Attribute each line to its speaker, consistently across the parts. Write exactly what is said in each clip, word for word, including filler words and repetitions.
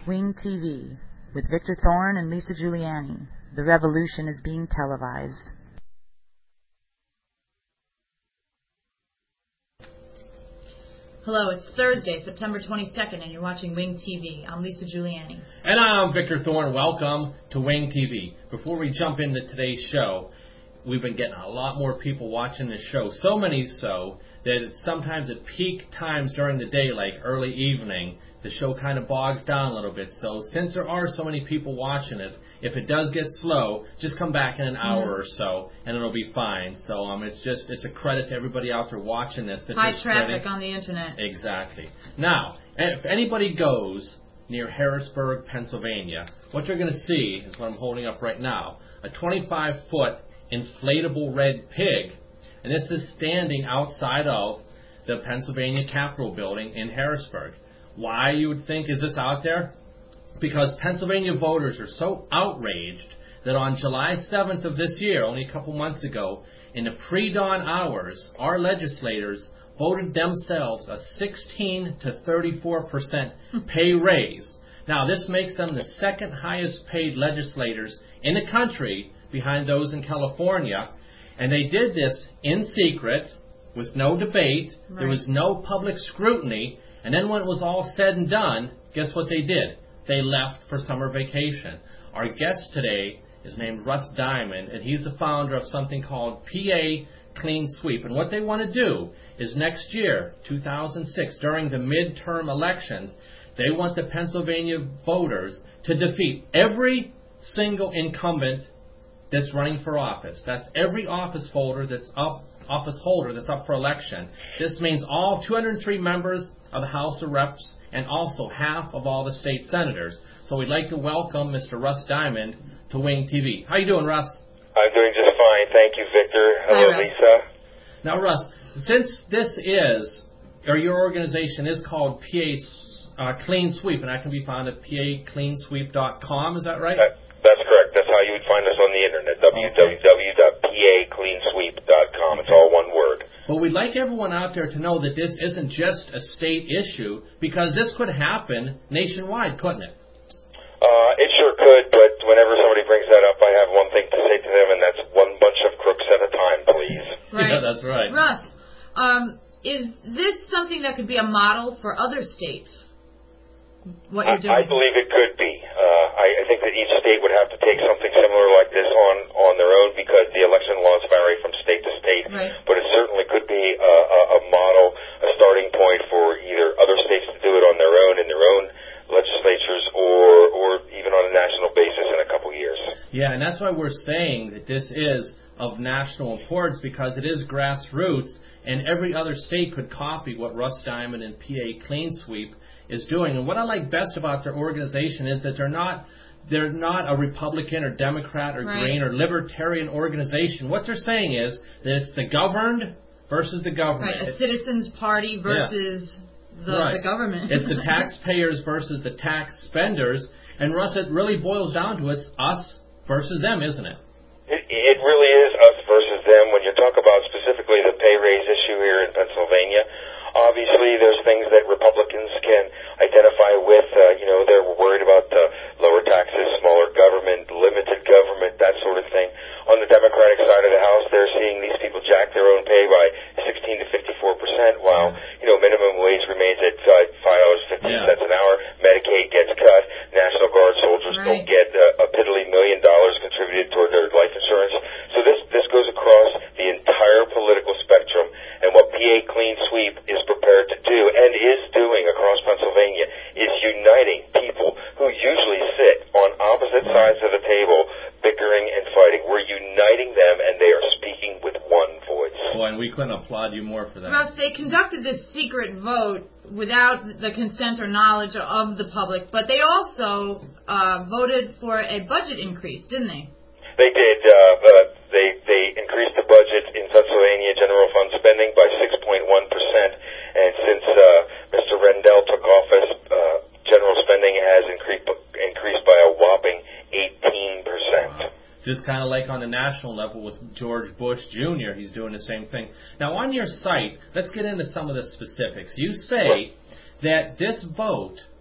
Speaker 1: Wing T V with Victor Thorne and Lisa Giuliani. The revolution is being televised.
Speaker 2: Hello, it's Thursday, September twenty-second, and you're watching Wing T V. I'm Lisa Giuliani.
Speaker 3: And I'm Victor Thorne. Welcome to Wing T V. Before we jump into today's show, we've been getting a lot more people watching this show. So many so that it's sometimes at peak times during the day, like early evening, the show kind of bogs down a little bit. So since there are so many people watching it, if it does get slow, just come back in an hour mm-hmm. or so, and it'll be fine. So um, it's just it's a credit to everybody out there watching this. That
Speaker 2: High traffic on the internet.
Speaker 3: Exactly. Now, if anybody goes near Harrisburg, Pennsylvania, what you're going to see is what I'm holding up right now, a twenty-five foot inflatable red pig, and this is standing outside of the Pennsylvania Capitol building in Harrisburg. Why, you would think, is this out there? Because Pennsylvania voters are so outraged that on July seventh of this year, only a couple months ago, in the pre-dawn hours, our legislators voted themselves a sixteen to thirty-four percent pay raise. Now, this makes them the second highest paid legislators in the country, behind those in California, and they did this in secret with no debate. Right. There was no public scrutiny, and then when it was all said and done, guess what they did? They left for summer vacation. Our guest today is named Russ Diamond, and he's the founder of something called P A Clean Sweep. And what they want to do is next year, two thousand six, during the midterm elections, they want the Pennsylvania voters to defeat every single incumbent that's running for office. That's every office holder that's up office holder that's up for election. This means all two hundred three members of the House of Reps and also half of all the state senators. So we'd like to welcome Mister Russ Diamond to Wing T V. How you doing, Russ?
Speaker 4: I'm doing just fine. Thank you, Victor. Hello,
Speaker 2: Hi,
Speaker 4: Lisa.
Speaker 3: Now, Russ, since this is, or your organization is called P A uh, Clean Sweep, and that can be found at P A clean sweep dot com, is that right?
Speaker 4: That, that's correct. That's how you would find us on the internet, w w w dot p a clean sweep dot com. It's all one word.
Speaker 3: Well, we'd like everyone out there to know that this isn't just a state issue, because this could happen nationwide, couldn't it?
Speaker 4: Uh, it sure could, but whenever somebody brings that up, I have one thing to say to them, and that's one bunch of crooks at a time, please.
Speaker 2: Right.
Speaker 3: Yeah, that's right.
Speaker 2: Russ, um, is this something that could be a model for other states? What you're doing?
Speaker 4: I, I believe it could be. Uh, I, I think that each state would have to take something similar like this on, on their own, because the election laws vary from state to state.
Speaker 2: Right.
Speaker 4: But it certainly could be a, a, a model, a starting point for either other states to do it on their own in their own legislatures, or or even on a national basis in a couple years.
Speaker 3: Yeah, and that's why we're saying that this is of national importance, because it is grassroots, and every other state could copy what Russ Diamond and P A Clean Sweep is doing. And what I like best about their organization is that they're not they're not a Republican or Democrat or
Speaker 2: right.
Speaker 3: Green or Libertarian organization. What they're saying is that it's the governed versus the government.
Speaker 2: Right, a citizens' party versus
Speaker 3: yeah.
Speaker 2: the,
Speaker 3: right.
Speaker 2: the government.
Speaker 3: It's the taxpayers versus the tax spenders. And Russ, it really boils down to it's us versus them, isn't it?
Speaker 4: It, it really is us versus them. When you talk about specifically the pay raise issue here in Pennsylvania, obviously there's things that Republicans can identify with. Uh, you know, they're worried about uh, lower taxes, smaller government, limited government, that sort of thing. On the Democratic side of the House, they're seeing these people jack their own pay by sixteen to fifty-four percent, while, you know, minimum wage remains at five dollars and fifty cents
Speaker 3: yeah.
Speaker 4: an hour. Medicaid gets cut. National Guard soldiers
Speaker 2: right.
Speaker 4: don't get uh, a piddly million dollars contributed toward their life insurance. So this, this goes across the entire political spectrum. And what P A Clean Sweep is prepared to do, and is doing across Pennsylvania, is uniting people who usually sit on opposite sides of the table, bickering and fighting. We're uniting them, and they are speaking with one voice.
Speaker 3: Boy, and we couldn't applaud you more for that.
Speaker 2: Russ, they conducted this secret vote without the consent or knowledge of the public, but they also uh, voted for a budget increase, didn't they?
Speaker 4: They did. Uh, uh, they they increased the budget in Pennsylvania general fund spending by six point one percent, and since uh, Mister Rendell took office, uh, general spending has increased increased by a whopping eighteen percent.
Speaker 3: Wow. Just kind of like on the national level with George Bush Junior, he's doing the same thing. Now, on your site, let's get into some of the specifics. You say that this vote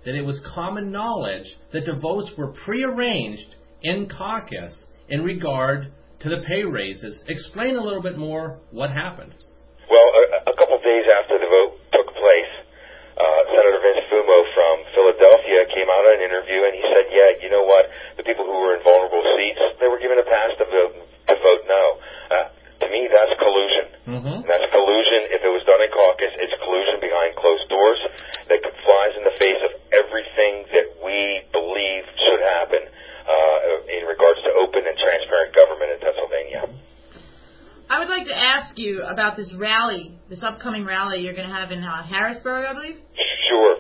Speaker 3: that it was common knowledge that the votes were prearranged in caucus in regard to the pay raises. Explain a little bit more what happened.
Speaker 4: Well, a, a couple days after the vote took place, uh, Senator Vince Fumo from Philadelphia came out on an interview and he said, yeah, you know what, the people who were in vulnerable seats, they were given a pass to vote, to vote no. Uh, to me, that's collusion.
Speaker 3: Mm-hmm.
Speaker 4: And that's collusion. If it was done in caucus, it's collusion behind closed doors that flies in the face of everything that we believe should happen uh, in regards to open and transparent government in Pennsylvania.
Speaker 2: I would like to ask you about this rally, this upcoming rally you're going to have in uh, Harrisburg, I believe?
Speaker 4: Sure.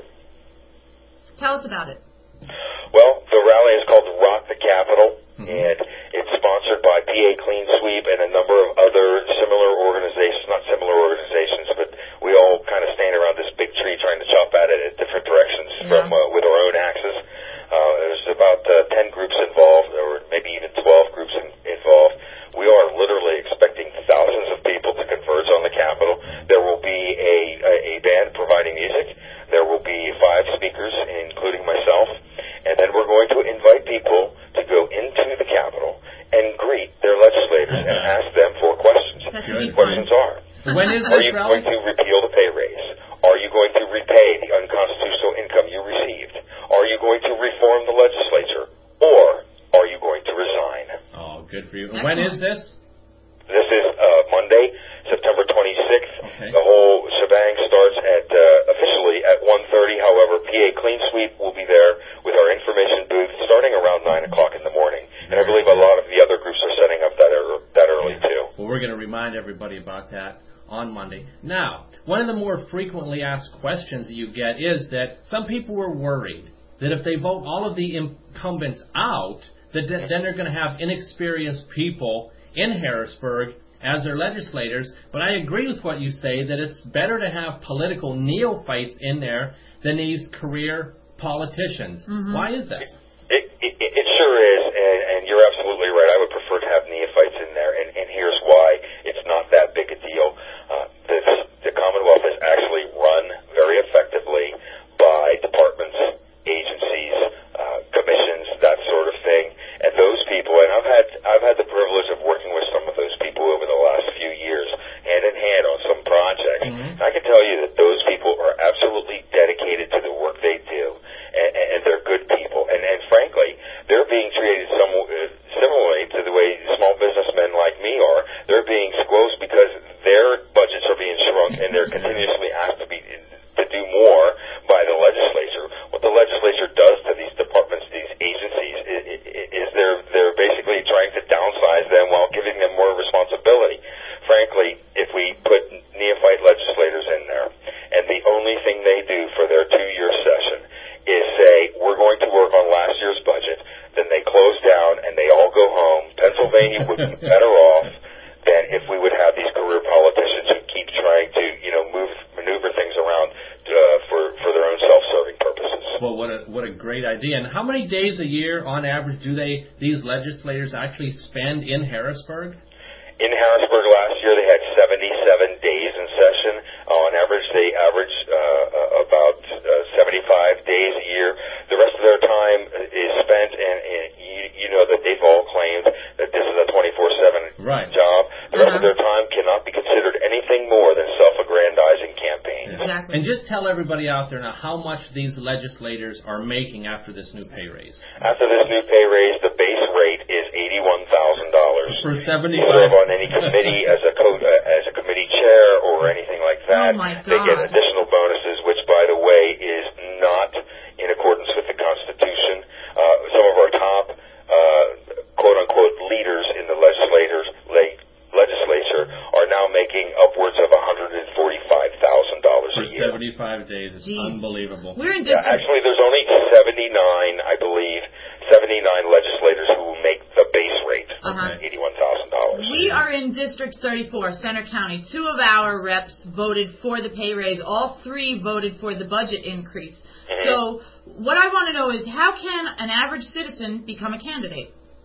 Speaker 2: Tell us about it.
Speaker 4: Well, the rally is called Rock the Capitol,
Speaker 3: mm-hmm.
Speaker 4: and it's sponsored by P A Clean Sweep and a number of other similar organizations, not similar organizations, but we all kind of stand around this big tree trying to chop at it at different directions yeah. from uh, with our own axes. Uh, there's about uh, ten groups involved, or maybe even twelve groups in, involved. We are literally expecting thousands of people to converge on the Capitol. There will be a, a, a band providing music. There will be five speakers, including myself. And then we're going to invite people to go into the Capitol and greet their legislators and ask them for questions.
Speaker 2: That's
Speaker 4: the questions are,
Speaker 3: when is
Speaker 4: are
Speaker 3: this
Speaker 4: you
Speaker 3: rally?
Speaker 4: going to repeal the pay raise? Are you going to repay the unconstitutional income you received? Are you going to reform the legislature? Or are you going to resign?
Speaker 3: Oh, good for you. And when is this?
Speaker 4: This is uh, Monday, September twenty-sixth.
Speaker 3: Okay.
Speaker 4: The whole shebang starts at uh, officially at one thirty. However, P A Clean Sweep will be there with our information booth starting around nine o'clock in the morning. And I believe a lot of the other groups are setting up that, er- that early, too.
Speaker 3: Well, we're going to remind everybody about that on Monday. Now, one of the more frequently asked questions that you get is that some people were worried that if they vote all of the incumbents out, that then they're going to have inexperienced people in Harrisburg as their legislators. But I agree with what you say, that it's better to have political neophytes in there than these career politicians.
Speaker 2: Mm-hmm.
Speaker 3: Why is that?
Speaker 4: It, it, it sure is, and, and you're absolutely right. I would prefer to have neophytes in there, and, and here's why it's not that big a deal. Uh, the, the Commonwealth is actually run very effectively by departments, agencies, uh, commissions, that sort of thing. And those people, and I've had I've had the privilege of working with some of those people over the last few years, hand in hand on some projects. Mm-hmm. I can tell you that those people are absolutely dedicated to the work they do, and, and they're good people. And, and frankly, they're being treated some, uh, similarly to the way small businessmen like me are. They're being squoshed because their budgets are being shrunk, and they're continuously asked to be to do more by the legislature. What the legislature does to these departments, these agencies, is they're they're basically trying to downsize them while giving them more responsibility. Frankly, if we put neophyte legislators in there, and the only thing they do for their two-year session is say, we're going to work on last year's budget, then they close down and they all go home, Pennsylvania would be better off than if we would have these career politicians who keep trying to, you know, move, maneuver things around uh, for, for their own self-serving purposes.
Speaker 3: Well, what a what a great idea! And how many days a year, on average, do they these legislators actually spend in Harrisburg?
Speaker 4: In Harrisburg last year, they had seventy-seven days in session. Uh, on average, they average uh, about uh, seventy-five days a year. The rest of their time is spent, and, and you, you know that they've all claimed that this is a twenty-four seven
Speaker 3: right.
Speaker 4: job. The rest
Speaker 2: uh-huh.
Speaker 4: of their time cannot be considered anything more than self-aggrandizing campaigns.
Speaker 2: Exactly.
Speaker 3: And just tell everybody out there now how much these legislators are making after this new pay raise.
Speaker 4: After this new pay raise, the base rate is eighty-one thousand dollars.
Speaker 3: For seventy-five.
Speaker 4: You serve on any committee as a co- uh, as a committee chair or anything like that.
Speaker 2: Oh my God.
Speaker 4: They get additional bonuses, which, by the way, is not in accordance with the Constitution. Uh, some of our top uh, quote-unquote leaders in the legislators, le- legislature are now making upwards of one hundred forty-five thousand dollars a
Speaker 3: For
Speaker 4: year.
Speaker 3: seventy-five days. It's
Speaker 2: Jeez.
Speaker 3: unbelievable.
Speaker 2: We're in
Speaker 4: Yeah,
Speaker 2: district.
Speaker 4: actually, there's only seventy-nine, I believe, seventy-nine legislators who will make the base rate,
Speaker 2: Uh-huh.
Speaker 4: eighty-one thousand dollars.
Speaker 2: We are in District thirty-four, Center County. Two of our reps voted for the pay raise. All three voted for the budget increase.
Speaker 4: Mm-hmm.
Speaker 2: So what I want to know is, how can an average citizen become a candidate?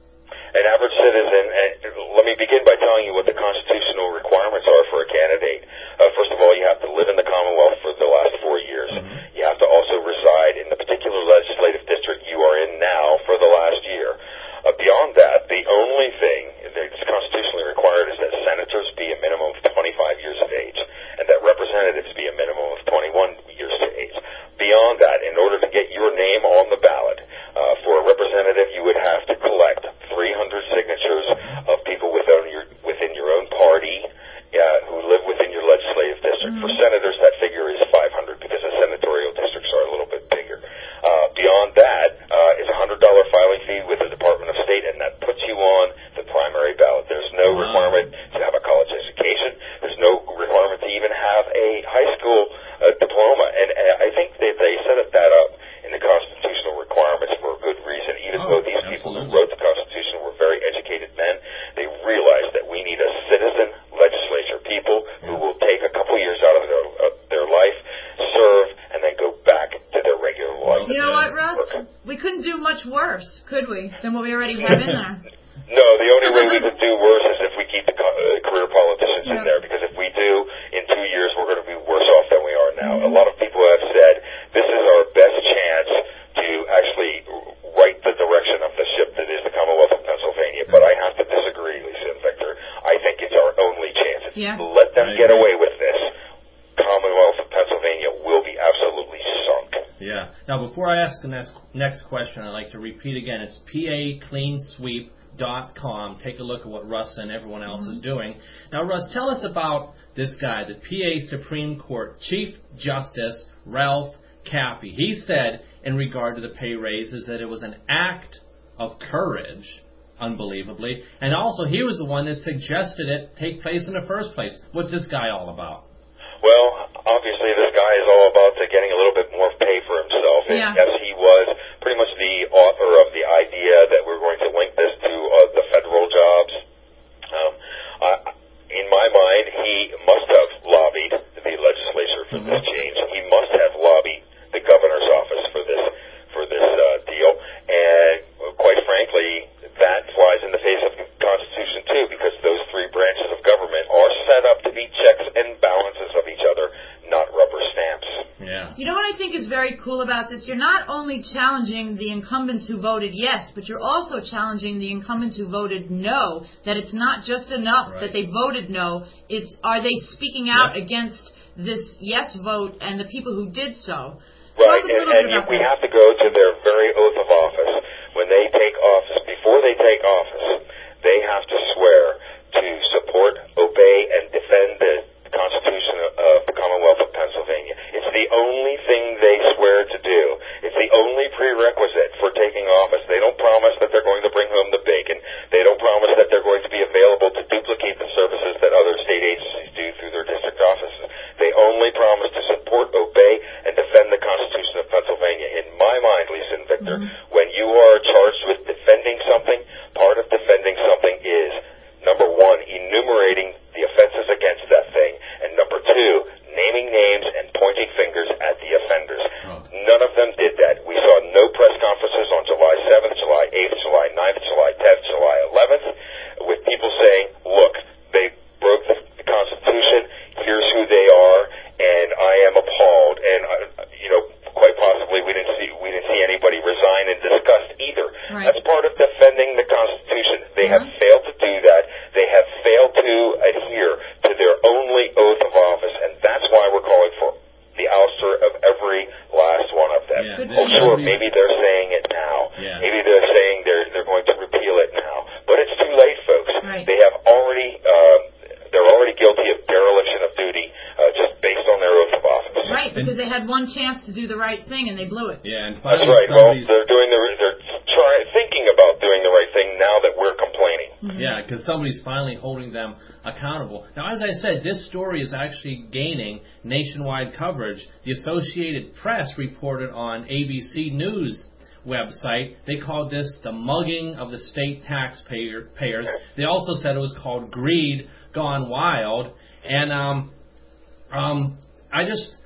Speaker 4: an average citizen, and let me begin by telling you what the constitutional requirements are for a candidate. Uh, first of all, you have to live in the Commonwealth for the last four years. Mm-hmm. You have to also reside in the particular legislative district you are in now for the last year. Uh, beyond that, the only thing that's constitutionally required is that senators be a minimum of twenty-five years of age, and that representatives be a minimum of twenty-one years of age. Beyond that, in order to get your name on the ballot uh, for a representative, you would have to collect three hundred signatures of people within your within your own party uh, who live within your legislative district. Mm-hmm. For senators, that figure is five hundred because the senatorial districts are a little bit bigger. Uh, beyond that uh, is a one hundred dollars filing fee with the Department of State, and that puts you on the primary ballot. There's no wow. requirement to have a college education. There's no requirement to even have a high school uh, diploma. And uh, I think they, they set that up in the constitutional requirements for a good reason. Even
Speaker 3: oh,
Speaker 4: though these
Speaker 3: absolutely.
Speaker 4: people who wrote the Constitution were very educated men, they realized that we need a citizen legislature, people who will take a couple years out of their, uh, their life, serve, and then go back to their regular life.
Speaker 2: You know what, Russ? We couldn't do much worse, could we, than what we already have in there?
Speaker 4: No, the only way we could do worse is if we keep the co- uh, career politicians yeah. in there, because if we do, in two years, we're going to be worse off than we are now. Mm-hmm. A lot of people have said this is our best chance to actually right the direction of the ship that is the Commonwealth of Pennsylvania. But I have to disagree, Lisa and Victor. I think it's our only chance.
Speaker 2: Yeah.
Speaker 4: Let them get away with this. Commonwealth of Pennsylvania will be absolutely sunk.
Speaker 3: Yeah. Now, before I ask the next, next question, I'd like to repeat again. It's P A Clean Sweep dot com. Take a look at what Russ and everyone else mm-hmm. is doing. Now, Russ, tell us about this guy, the P A Supreme Court Chief Justice Ralph Cappy. He said in regard to the pay raises that it was an act of courage, unbelievably, and also he was the one that suggested it take place in the first place. What's this guy all about?
Speaker 4: Well, obviously this guy is all about uh, getting a little bit more pay for himself. And
Speaker 2: yeah.
Speaker 4: yes, he was pretty much the author of the idea that we're going to link this to uh, the federal jobs. Um, I, in my mind, he must have lobbied the legislature for mm-hmm. this change. He must have lobbied the governor's office for this for this uh, deal. And quite frankly, that flies in the face of the Constitution too, because those three branches of government are set up to be checks and balances of each other, not rubber stamps.
Speaker 3: Yeah.
Speaker 2: You know what I think is very cool about this? You're not only challenging the incumbents who voted yes, but you're also challenging the incumbents who voted no, that it's not just enough right. that they voted no. It's are they speaking out yep. against this yes vote and the people who did so?
Speaker 4: Right, and, and you, we have to go to their very oath of office. When they take office, before they take office, they have to swear to support, obey, and defend the Constitution of the Commonwealth of Pennsylvania. It's the only thing they swear to do. It's the only prerequisite for taking office. They don't promise that they're going to bring home the bacon. They don't promise that they're going to be available to duplicate the services that other state agencies do through their district offices. They only promise to support, obey, and defend the Constitution of Pennsylvania. In my mind, Lisa and Victor, mm-hmm. when you are charged with defending something, part of defending something is, number one, enumerating the offenses against that thing, and number two, naming names and pointing fingers at the offenders. Oh. None of them did that. We saw no press conferences on July seventh, July eighth, July ninth, July tenth, July eleventh, with people saying, look, they broke the Constitution, here's who they are, and I am appalled. And, uh, you know, quite possibly we didn't see we didn't see anybody resign in disgust either.
Speaker 2: Right.
Speaker 4: That's part of defending the Constitution. They
Speaker 2: mm-hmm.
Speaker 4: have failed to do that. They have failed to adhere to their only oath of office, and that's why we're calling for the ouster of every last one of them.
Speaker 3: Yeah,
Speaker 4: oh, sure, maybe they're saying it now.
Speaker 3: Yeah.
Speaker 4: Maybe they're saying they're they're going to repeal it now. But it's too late, folks.
Speaker 2: Right.
Speaker 4: They have already um, they're already guilty of dereliction of duty uh, just based on their oath of office.
Speaker 2: Right, because they had one chance to do the right thing and they blew it.
Speaker 3: Yeah, and
Speaker 4: that's right. Well, they're doing the they're trying thinking about doing the right thing now that we're complaining.
Speaker 3: Mm-hmm. Yeah, because somebody's finally holding them accountable. Now, as I said, this story is actually gaining nationwide coverage. The Associated Press reported on A B C News website. They called this the mugging of the state taxpayers. They also said it was called greed gone wild. And um, um, I just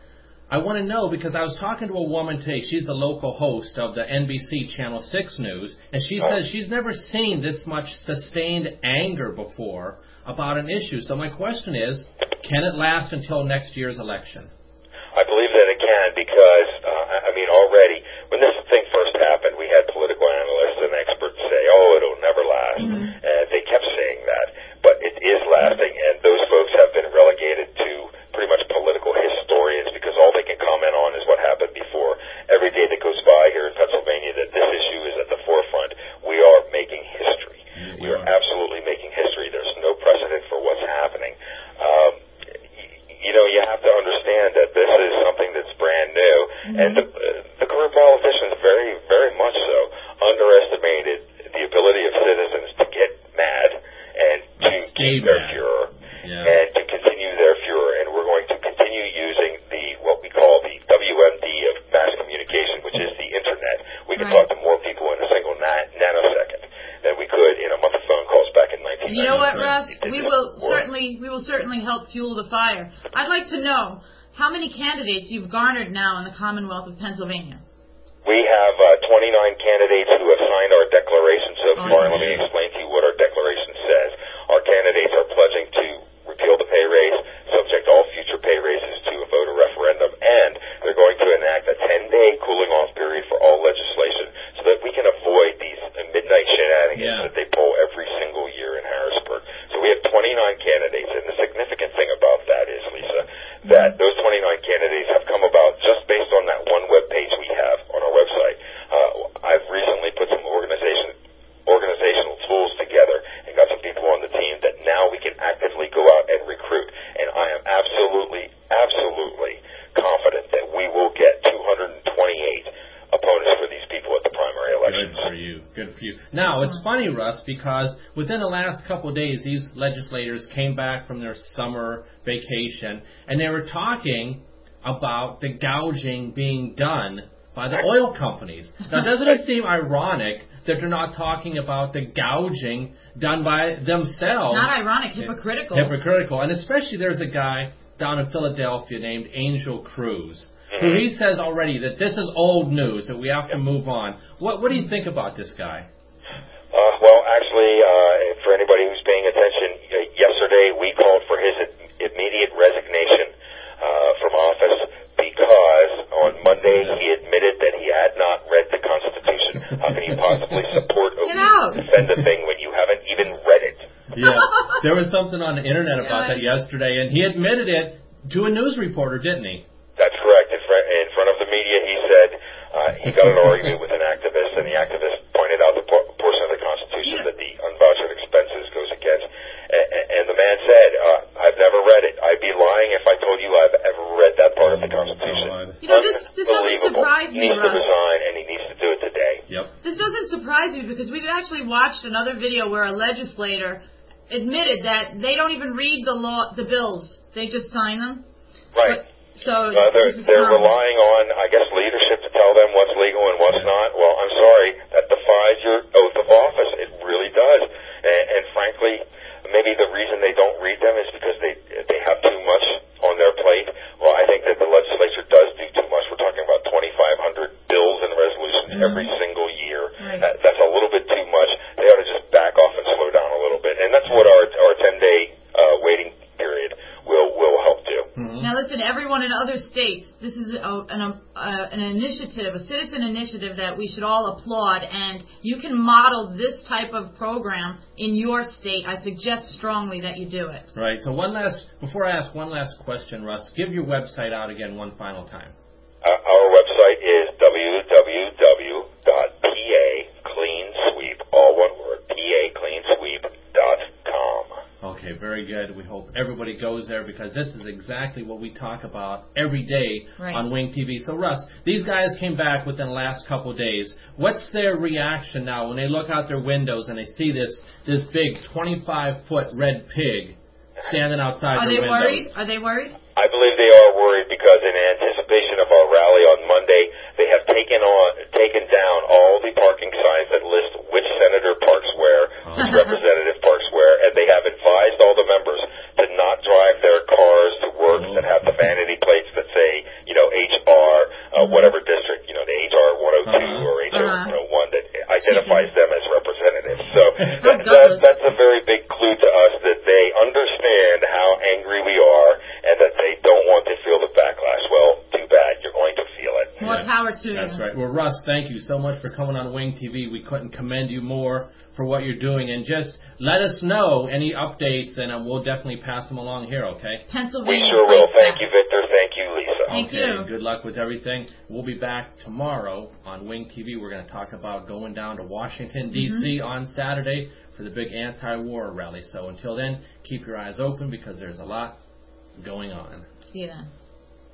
Speaker 3: I want to know, because I was talking to a woman today. She's the local host of the N B C Channel six News, and she
Speaker 4: Oh.
Speaker 3: says she's never seen this much sustained anger before about an issue. So my question is, can it last until next year's election?
Speaker 4: I believe that it can because, uh, I mean, already, when this thing first happened, we had political analysts and experts say, oh, it'll never last. Mm-hmm. And they kept saying that. But it is lasting, and those folks have been relegated to pretty much political historians because all they can comment on is what happened before. Every day that goes by here in Pennsylvania that this issue is at the forefront, we are making history. Mm-hmm. We are absolutely making history. There's no precedent for what's happening. Um, You know, you have to understand that this is something that's brand new, mm-hmm. and the, uh, the current politicians very, very much so underestimated the ability of citizens to get mad and to keep their furor yeah. and to continue their furor. And we're going to continue using the what we call the W M D of mass communication, which is the internet. We can right. talk to more people in a single na- nanosecond than we could in a month of phone calls back in nineteen ninety.
Speaker 2: You know what, Russ? We will certainly we will certainly help fuel the fire. I'd like to know how many candidates you've garnered now in the Commonwealth of Pennsylvania.
Speaker 4: We have uh, twenty-nine candidates who have signed our declaration so far, oh, and let me explain to you what our declaration says. Our candidates are pledging to repeal the pay raise, subject all future pay raises to a voter referendum, and they're going to enact a ten-day cooling-off period for all legislation so that we can avoid these midnight shenanigans yeah. that they pull every single year in Harrisburg. So we have twenty-nine candidates, and the significant thing about that is, Lisa, that those twenty-nine candidates have come about just based on that one web page we have on our website. Uh, I've recently put some organization organizational tools together and got some people on the team that now we can actively go out and recruit. And I am absolutely, absolutely confident that we will get two hundred twenty-eight opponents for these people at the primary elections.
Speaker 3: Good for you. Good for you. Now, it's funny, Russ, because within the last couple of days, these legislators came back from their summer vacation, and they were talking about the gouging being done by the oil companies. Now, doesn't it seem ironic that they're not talking about the gouging done by themselves?
Speaker 2: Not ironic, hypocritical.
Speaker 3: Hypocritical. And especially there's a guy down in Philadelphia named Angel Cruz, who he says already that this is old news, that we have to move on. What what do you think about this guy?
Speaker 4: Uh, well, actually, uh, for anybody who's paying attention, uh, yesterday we called for his immediate resignation uh, from office because on Monday he admitted that he had not read the Constitution. How can you possibly support or defend a thing when you haven't even read it?
Speaker 3: Yeah, there was something on the internet about that yesterday, and he admitted it to a news reporter, didn't he?
Speaker 4: That's correct. In front, in front of the media, he said uh, he got an argument with an activist, and the activist pointed out the por- portion of the Constitution that the unvouchered expenses goes against. And, and the man said, uh, I've never read it. I'd be lying if I told you I've ever read that part of the Constitution.
Speaker 2: You know, this, this doesn't surprise me,
Speaker 4: He needs
Speaker 2: Russ.
Speaker 4: to resign, and he needs to do it today.
Speaker 3: Yep.
Speaker 2: This doesn't surprise me because we've actually watched another video where a legislator admitted that they don't even read the law, the bills. They just sign them.
Speaker 4: Right.
Speaker 2: But, so
Speaker 4: uh, they're, they're relying on, I guess, leadership to tell them what's legal and what's not. Well, I'm sorry, that defies your oath of office. It really does. And, and frankly, maybe the reason they don't read them is because they they have too much on their plate. Well, I think that the legislature does do too much. We're talking about twenty-five hundred bills and resolutions mm-hmm. every single year.
Speaker 2: Right.
Speaker 4: That, that's a little bit too much. They ought to just back off and slow down a little bit. And that's what our our ten-day uh, waiting period will will help do.
Speaker 3: Mm-hmm.
Speaker 2: Now, listen, everyone in other states, this is a, an, a, an initiative, a citizen initiative that we should all applaud, and you can model this type of program in your state. I suggest strongly that you do it.
Speaker 3: Right. So one last, before I ask one last question, Russ, give your website out again one final time.
Speaker 4: Uh, our website is w w w dot p a clean sweep, all one word, p a clean sweep dot com.
Speaker 3: Okay, very good. We hope everybody goes there because this is exactly what we talk about every day
Speaker 2: right.
Speaker 3: on Wing T V. So, Russ, these guys came back within the last couple of days. What's their reaction now when they look out their windows and they see this this big twenty-five foot red pig standing outside
Speaker 2: Are
Speaker 3: their
Speaker 2: they
Speaker 3: windows?
Speaker 2: worried? Are they worried?
Speaker 4: I believe they are worried because in anticipation of our rally on Monday, they have taken on taken down all the parking signs that list which senator parks where,
Speaker 3: Oh.
Speaker 4: which representative parks where, and they have advised all the members to not drive their cars to work
Speaker 3: Oh.
Speaker 4: that have the vanity plates that say, you know, A identifies them as representatives. So that, that, that's a very big clue to us that they understand how angry we are and that they don't want to feel the backlash. Well, too bad. You're going to feel it.
Speaker 2: More
Speaker 3: yeah.
Speaker 2: power to you.
Speaker 3: That's right. Well, Russ, thank you so much for coming on Wing T V. We couldn't commend you more for what you're doing. And just let us know any updates, and um, we'll definitely pass them along here, okay?
Speaker 2: Pennsylvania.
Speaker 4: We sure will. Thank you, Victor. Thank you, Lisa.
Speaker 2: Thank
Speaker 3: okay,
Speaker 2: you.
Speaker 3: Good luck with everything. We'll be back tomorrow on Wing T V. We're going to talk about going down to Washington, D C Mm-hmm. on Saturday for the big anti-war rally. So until then, keep your eyes open because there's a lot going on.
Speaker 2: See you then.